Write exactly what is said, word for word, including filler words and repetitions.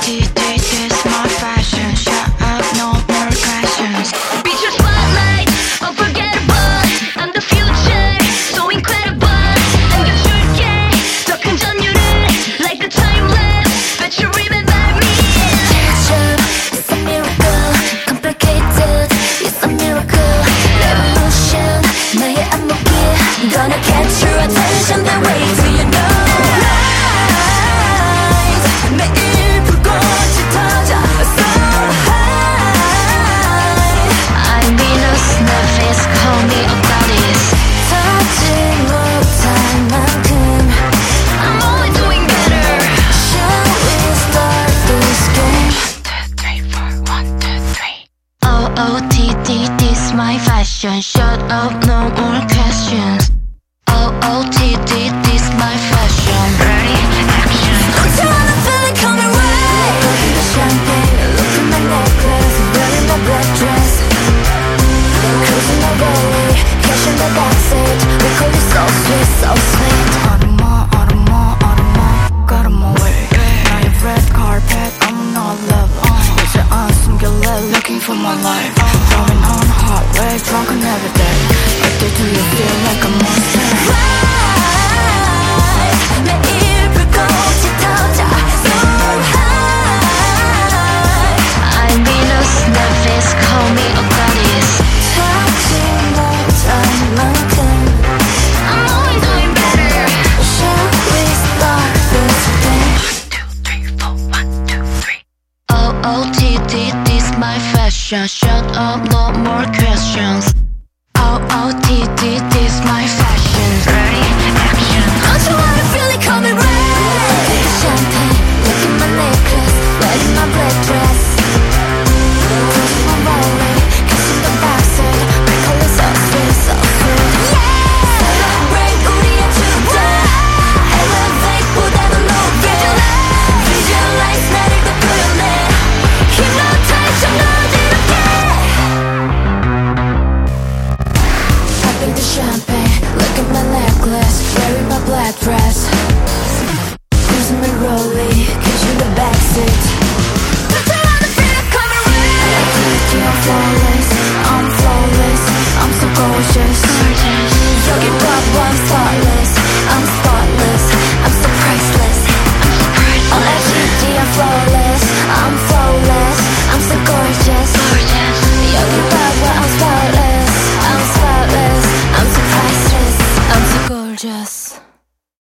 T T, this my fashion. Shut up, no more questions. Beat your spotlight, unforgettable. I'm the future, so incredible. 안겨줄게, 더 큰 전율을 like the time lapse. Bet you remember me. It's a miracle, complicated. It's a miracle, revolution. 나의 안목이 gonna catch your attention. The way to you know. 매일 불꽃이 터져 so high. I'm Venus, Nephis, call me a goddess. 타지 못할 만큼 I'm only doing better. Shall we start this game? One, two, three. O O T D, this my fashion. Shut up, no more questions. O O T D, this my fashion. Ready, action. Don't you wanna feel it coming right? Look at the champagne, look at my necklace, wearing my black dress. Cruising my belly, cash in the backseat. We call it so sweet, so sweet. Autumn, autumn, autumn, got 'em away. 나의 red carpet, I'm not love. 이제 안숨길래 looking for my life. Driving on a hot wave, drunk on every day. But do you feel like a monster? Rise, 매일 불꽃이 터져 so high. I'm Venus, Nephis, call me a goddess. 타지 못할 만큼 I'm only doing better. Shall we start this game? Two, three, four, one, two, three. O O T D, this my fashion. Shut up, no more questions.